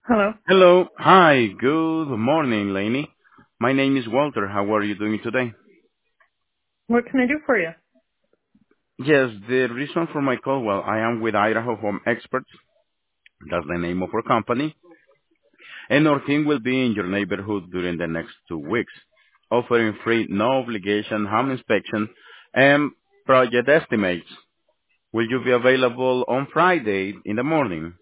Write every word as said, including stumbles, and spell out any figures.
Hello. Hello. Hi. Good morning, Lainey. My name is Walter. How are you doing today? What can I do for you? Yes, the reason for my call, well, I am with Idaho Home Experts. That's the name of our company. And our team will be in your neighborhood during the next two weeks, offering free, no obligation home inspection and project estimates. Will you be available on Friday in the morning?